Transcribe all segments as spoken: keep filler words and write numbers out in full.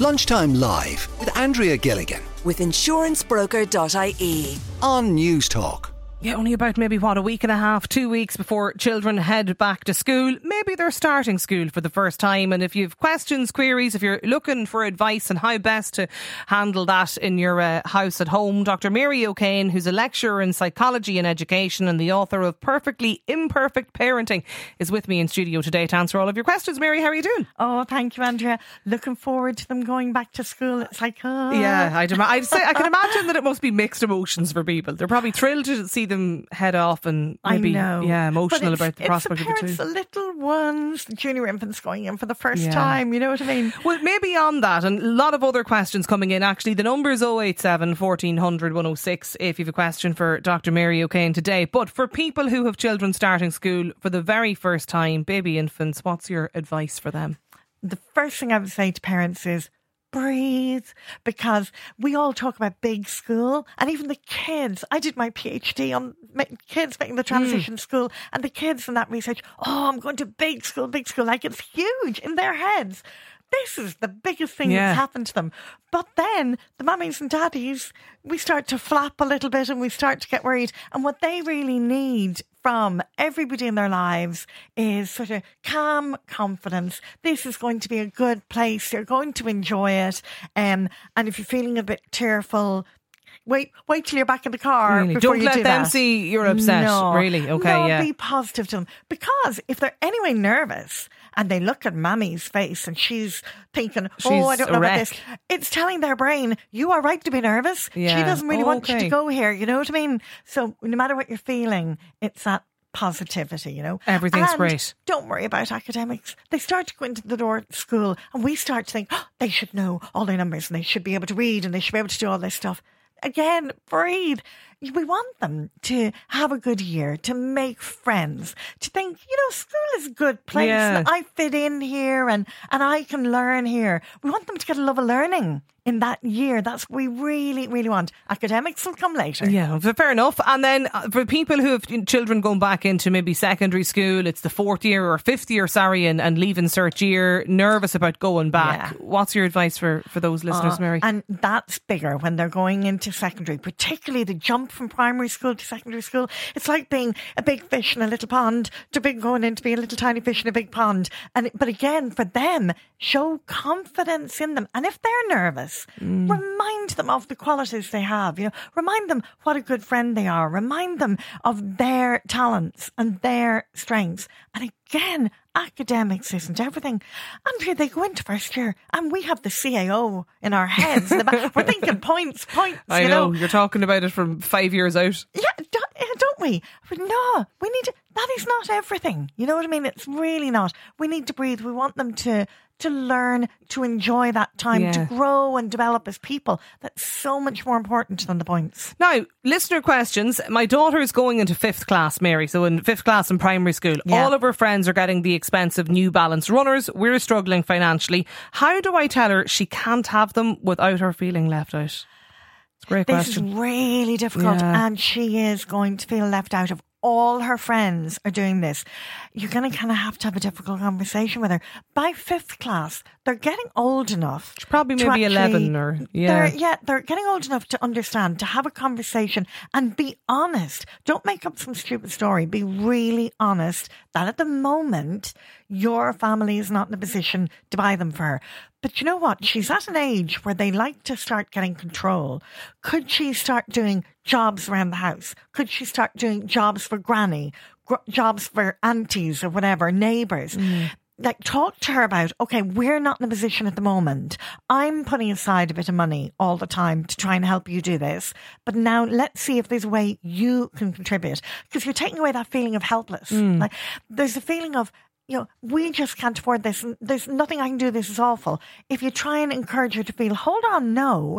Lunchtime Live with Andrea Gilligan with insurance broker dot I E on News Talk. Yeah, only about maybe, what, a week and a half, two weeks before children head back to school. Maybe they're starting school for the first time. And if you've questions, queries, if you're looking for advice on how best to handle that in your uh, house at home, Doctor Mary O'Kane, who's a lecturer in psychology and education and the author of Perfectly Imperfect Parenting, is with me in studio today to answer all of your questions. Mary, how are you doing? Oh, thank you, Andrea. Looking forward to them going back to school. It's like, oh. Yeah, I'd, ima- I'd say, I can imagine that it must be mixed emotions for people. They're probably thrilled to see them head off and maybe yeah emotional about the prospect of it too. It's the little ones, the junior infants going in for the first yeah. time, you know what I mean? Well, maybe on that and a lot of other questions coming in. Actually, the number is oh eight seven, fourteen hundred, one oh six if you have a question for Doctor Mary O'Kane today. But for people who have children starting school for the very first time, baby infants, what's your advice for them? The first thing I would say to parents is breathe, because we all talk about big school, and even the kids. I did my PhD on kids making the transition mm. school, and the kids in that research, oh, I'm going to big school, big school, like it's huge in their heads. This is the biggest thing yeah. that's happened to them. But then the mummies and daddies, we start to flap a little bit and we start to get worried. And what they really need from everybody in their lives is sort of calm confidence. This is going to be a good place. You're going to enjoy it. Um, and if you're feeling a bit tearful, Wait, wait till you're back in the car really? before Don't you let do them that. see you're upset. No, really? Okay, no, yeah. Be positive to them, because if they're anyway nervous and they look at Mammy's face and she's thinking, "Oh, she's I don't know about about this," it's telling their brain, "You are right to be nervous." Yeah. She doesn't really oh, want okay. you to go here. You know what I mean? So no matter what you're feeling, it's that positivity, you know. Everything's and great. Don't worry about academics. They start to go into the door at school and we start to think, oh, they should know all their numbers and they should be able to read and they should be able to do all this stuff. Again, breathe. We want them to have a good year, to make friends, to think, you know, school is a good place yeah. and I fit in here and, and I can learn here. We want them to get a love of learning in that year. That's what we really, really want. Academics will come later. Yeah, fair enough. And then for people who have children going back into maybe secondary school, it's the fourth year or fifth year, sorry, and, and leaving cert year, nervous about going back. Yeah. What's your advice for, for those listeners, uh, Mary? And that's bigger when they're going into secondary, particularly the jump from primary school to secondary school. It's like being a big fish in a little pond to being going into being a little tiny fish in a big pond. And but again, for them, show confidence in them. And if they're nervous, mm. remind them of the qualities they have. You know, remind them what a good friend they are. Remind them of their talents and their strengths. And again, academics isn't everything. Andrea, they go into first year and we have the C A O in our heads. In the back. We're thinking points, points. I you know. know, you're talking about it from five years out. Yeah, don't, don't we? But no, we need to, that is not everything. You know what I mean? It's really not. We need to breathe. We want them to to learn, to enjoy that time, yeah. to grow and develop as people. That's so much more important than the points. Now, listener questions. My daughter is going into fifth class, Mary, so in fifth class in primary school. Yeah. All of her friends are getting the expensive New Balance runners. We're struggling financially. How do I tell her she can't have them without her feeling left out? It's a great this question. This is really difficult, yeah. and she is going to feel left out of. All her friends are doing this. You're going to kind of have to have a difficult conversation with her. By fifth class, they're getting old enough. She's probably maybe actually, eleven or, yeah. They're, yeah, they're getting old enough to understand, to have a conversation and be honest. Don't make up some stupid story. Be really honest that at the moment, your family is not in a position to buy them for her. But you know what? She's at an age where they like to start getting control. Could she start doing jobs around the house? Could she start doing jobs for granny, gr- jobs for aunties or whatever, neighbours? Mm. Like, talk to her about, okay, we're not in a position at the moment. I'm putting aside a bit of money all the time to try and help you do this. But now let's see if there's a way you can contribute. Because you're taking away that feeling of helpless. Mm. Like, there's a feeling of, you know, we just can't afford this. There's nothing I can do. This is awful. If you try and encourage her to feel, hold on, no.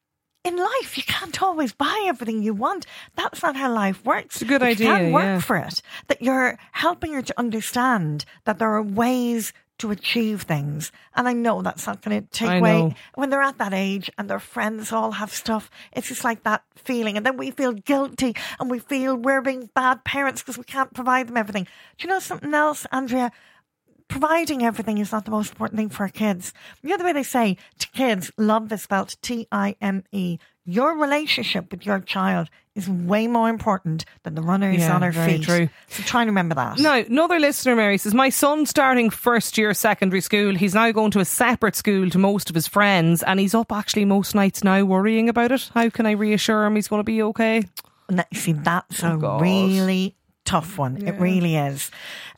In life, you can't always buy everything you want. That's not how life works. It's a good if idea. You can't work yeah. for it. That you're helping her to understand that there are ways to achieve things. And I know that's not going to take I away know. when they're at that age and their friends all have stuff. It's just like that feeling. And then we feel guilty and we feel we're being bad parents because we can't provide them everything. Do you know something else, Andrea? providing everything is not the most important thing for our kids. The other way they say to kids, love is spelled T I M E. Your relationship with your child is way more important than the runners Yeah, on our very feet. true. So try and remember that. Now, another listener, Mary, says, my son's starting first year secondary school. He's now going to a separate school to most of his friends, and he's up actually most nights now worrying about it. How can I reassure him he's going to be okay? And that- see, that's Oh, a God. really tough one. Yeah. It really is.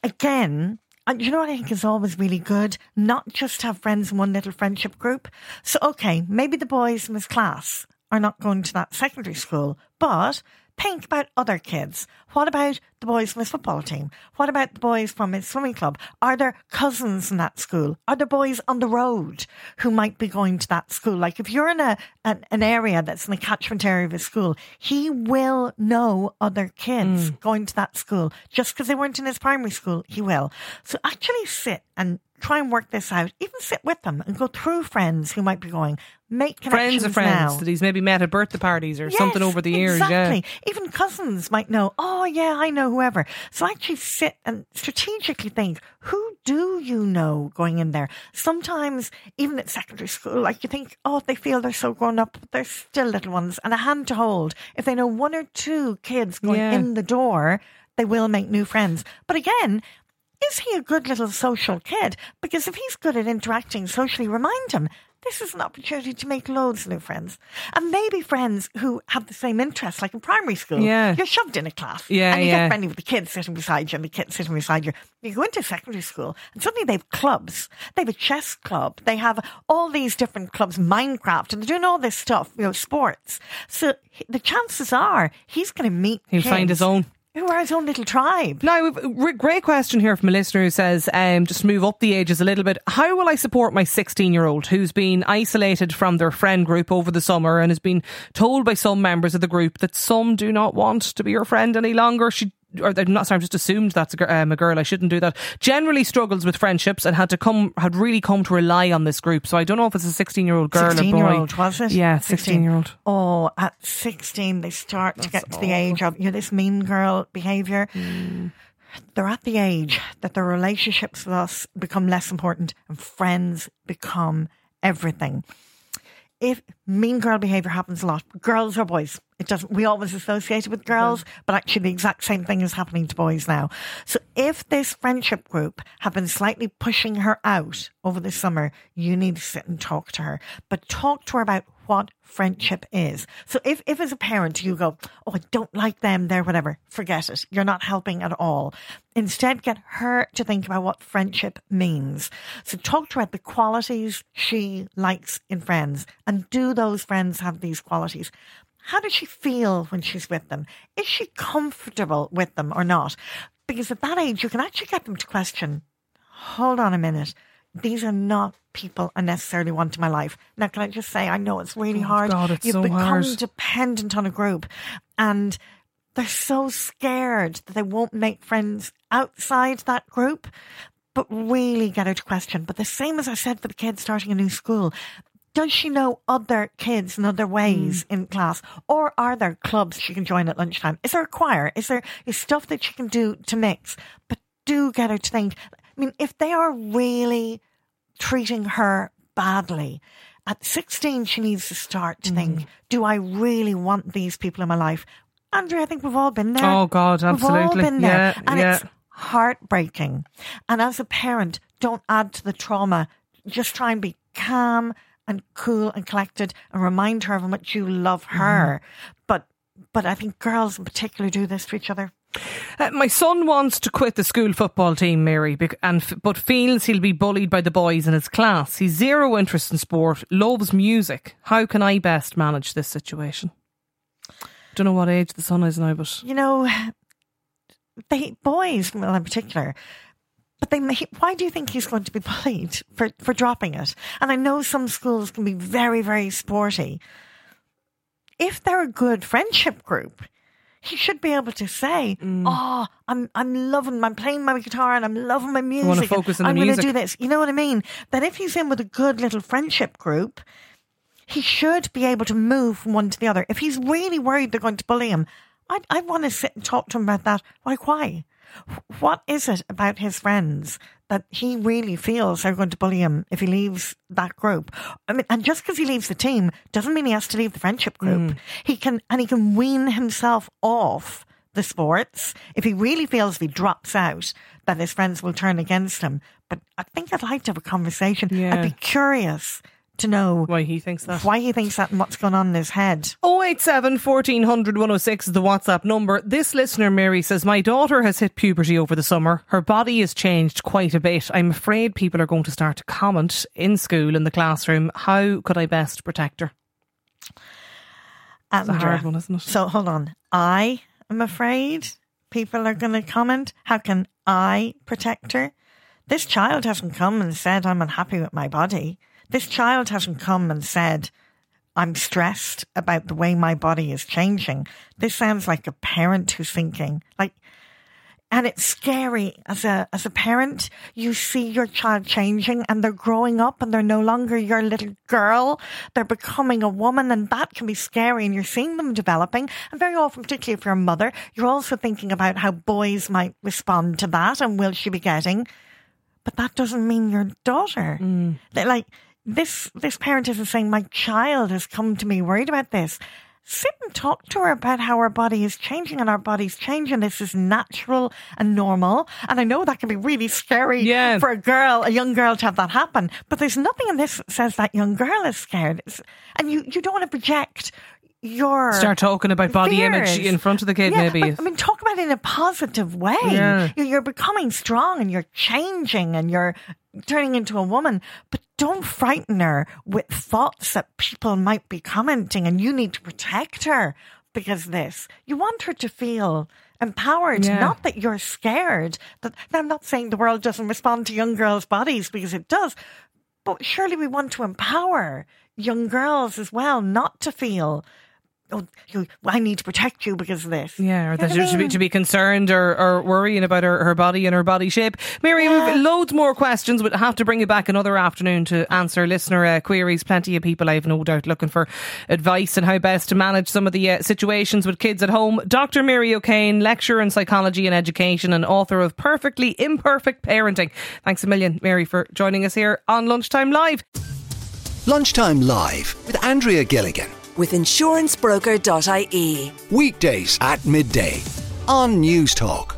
Again, and you know what I think is always really good? Not just have friends in one little friendship group. So, okay, maybe the boys in his class are not going to that secondary school, but think about other kids. What about the boys from his football team? What about the boys from his swimming club? Are there cousins in that school? Are there boys on the road who might be going to that school? Like if you're in a an, an area that's in the catchment area of his school, he will know other kids Mm. going to that school. Just because they weren't in his primary school, he will. So actually sit and try and work this out. Even sit with them and go through friends who might be going. Make connections Friends of friends now. that he's maybe met at birthday parties or Yes, something over the years. Exactly. Yeah. Even cousins might know, oh, yeah, I know whoever. So actually sit and strategically think, who do you know going in there? Sometimes, even at secondary school, like you think, oh, they feel they're so grown up, but they're still little ones. And a hand to hold. If they know one or two kids going Yeah. in the door, they will make new friends. But again, is he a good little social kid? Because if he's good at interacting socially, remind him, this is an opportunity to make loads of new friends. And maybe friends who have the same interests, like in primary school. Yeah. You're shoved in a class. Yeah, and you yeah. get friendly with the kids sitting beside you and the kids sitting beside you. You go into secondary school and suddenly they have clubs. They have a chess club. They have all these different clubs, Minecraft, and they're doing all this stuff, you know, sports. So the chances are he's going to meet He'll kids find his own. who are his own little tribe. Now, we've a great question here from a listener who says, um, just move up the ages a little bit. How will I support my sixteen-year-old who's been isolated from their friend group over the summer and has been told by some members of the group that some do not want to be her friend any longer? She or they're not, sorry, I've just assumed that's a, gir- um, a girl. I shouldn't do that. Generally struggles with friendships and had to come, had really come to rely on this group. So I don't know if it's a sixteen-year-old girl or boy. sixteen-year-old, was it? Yeah, sixteen-year-old. Oh, at sixteen, they start to get to the age of, you know, this mean girl behaviour. Mm. They're at the age that their relationships with us become less important and friends become everything. If mean girl behaviour happens a lot, girls or boys, it doesn't, we always associate it with girls, but actually the exact same thing is happening to boys now. So if this friendship group have been slightly pushing her out over the summer, you need to sit and talk to her, but talk to her about what friendship is. So if, if as a parent you go, oh, I don't like them, they're whatever, forget it. You're not helping at all. Instead, get her to think about what friendship means. So talk to her about the qualities she likes in friends, and do those friends have these qualities? How does she feel when she's with them? Is she comfortable with them or not? Because at that age, you can actually get them to question, hold on a minute, these are not people I necessarily want in my life. Now, can I just say, I know it's really Oh, hard. God, it's You've so become hard. dependent on a group, and they're so scared that they won't make friends outside that group. But really get her to question. But the same as I said for the kids starting a new school, does she know other kids in other ways Hmm. in class? Or are there clubs she can join at lunchtime? Is there a choir? Is there is stuff that she can do to mix? But do get her to think. I mean, if they are really treating her badly, at sixteen she needs to start to think, do I really want these people in my life? Andrea, I think we've all been there. Oh, God, We've all absolutely. been there. Yeah, and yeah. it's heartbreaking. And as a parent, don't add to the trauma. Just try and be calm and cool and collected and remind her of how much you love her. Mm-hmm. But but I think girls in particular do this to each other. Uh, my son wants to quit the school football team, Mary, bec- and f- but feels he'll be bullied by the boys in his class. He's zero interest in sport, loves music. How can I best manage this situation? Don't know what age the son is now, but You know, they boys, well, in particular, but they may, why do you think he's going to be bullied for, for dropping it? And I know some schools can be very, very sporty. If they're a good friendship group, he should be able to say, Mm. oh, I'm I'm loving, I'm playing my guitar and I'm loving my music. wanna focus on the I'm going to music." do this. You know what I mean? That if he's in with a good little friendship group, he should be able to move from one to the other. If he's really worried they're going to bully him, I'd, I'd want to sit and talk to him about that. Like, why? What is it about his friends that he really feels are going to bully him if he leaves that group? I mean, and just because he leaves the team doesn't mean he has to leave the friendship group. Mm. He can, and he can wean himself off the sports if he really feels if he drops out that his friends will turn against him. But I think I'd like to have a conversation. Yeah. I'd be curious to know why he thinks that. Why he thinks that and what's going on in his head. oh eight seven, fourteen hundred, one oh six is the WhatsApp number. This listener, Mary, says, my daughter has hit puberty over the summer. Her body has changed quite a bit. I'm afraid people are going to start to comment in school, in the classroom. How could I best protect her? It's a hard one, isn't it? So hold on. I am afraid people are going to comment. How can I protect her? This child hasn't come and said, I'm unhappy with my body. This child hasn't come and said, I'm stressed about the way my body is changing. This sounds like a parent who's thinking, like, and it's scary as a as a parent. You see your child changing and they're growing up and they're no longer your little girl. They're becoming a woman, and that can be scary, and you're seeing them developing. And very often, particularly if you're a mother, you're also thinking about how boys might respond to that and will she be getting. But that doesn't mean your daughter. Mm. Like, This this parent isn't saying, my child has come to me worried about this. Sit and talk to her about how her body is changing, and our body's changing. This is natural and normal. And I know that can be really scary yeah. for a girl, a young girl, to have that happen. But there's nothing in this that says that young girl is scared. It's, and you, you don't want to project your Start talking about body fears. image in front of the kid, yeah, maybe. But, I mean, talk about it in a positive way. Yeah. You're becoming strong and you're changing and you're turning into a woman, but don't frighten her with thoughts that people might be commenting, and you need to protect her because of this. You want her to feel empowered, yeah. not that you're scared. That I'm not saying the world doesn't respond to young girls' bodies, because it does, but surely we want to empower young girls as well, not to feel, oh, you, I need to protect you because of this. Yeah, or you that know she what I should be, mean? to be concerned or, or worrying about her, her body and her body shape. Mary, Yeah. we've loads more questions. We'll have to bring you back another afternoon to answer listener uh, queries. Plenty of people, I have no doubt, looking for advice on how best to manage some of the uh, situations with kids at home. Doctor Mary O'Kane, lecturer in psychology and education and author of Perfectly Imperfect Parenting. Thanks a million, Mary, for joining us here on Lunchtime Live. Lunchtime Live with Andrea Gilligan. With insurance broker dot I E. Weekdays at midday on News Talk.